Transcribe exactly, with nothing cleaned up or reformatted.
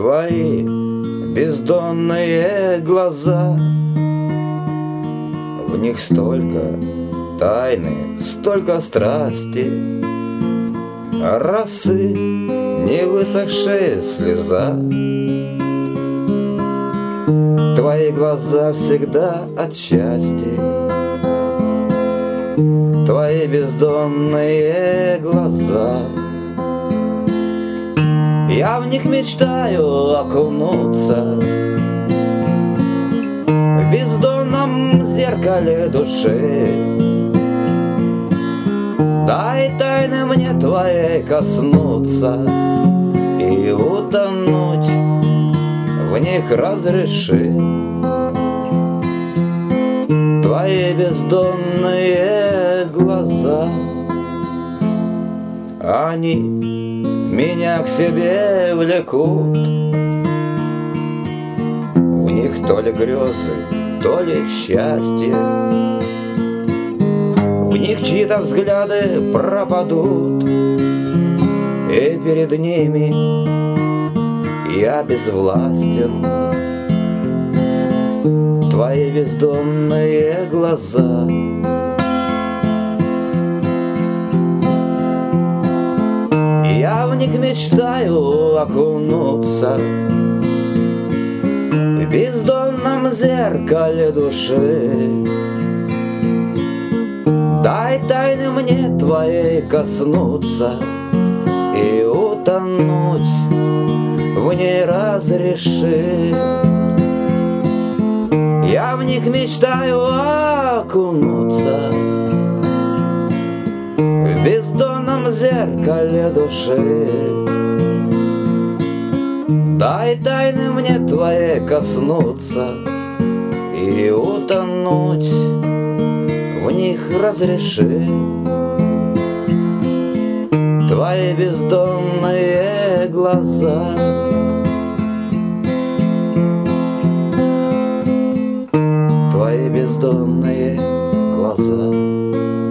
Твои бездонные глаза, в них столько тайны, столько страсти, росы, не высохшая слеза. Твои глаза всегда от счастья, твои бездонные глаза. Я в них мечтаю окунуться в бездонном зеркале души. Дай тайны мне твоей коснуться и утонуть в них разреши. Твои бездонные глаза, они меня к себе влекут. В них то ли грезы, то ли счастье, в них чьи-то взгляды пропадут, и перед ними я безвластен. Твои бездонные глаза, я в них мечтаю окунуться в бездонном зеркале души. Дай тайны мне твоей коснуться и утонуть в ней разреши. Я в них мечтаю окунуться в бездонном зеркале души. Дай тайны мне твоей коснуться и утонуть в них разреши. Твои бездонные глаза, твои бездонные глаза.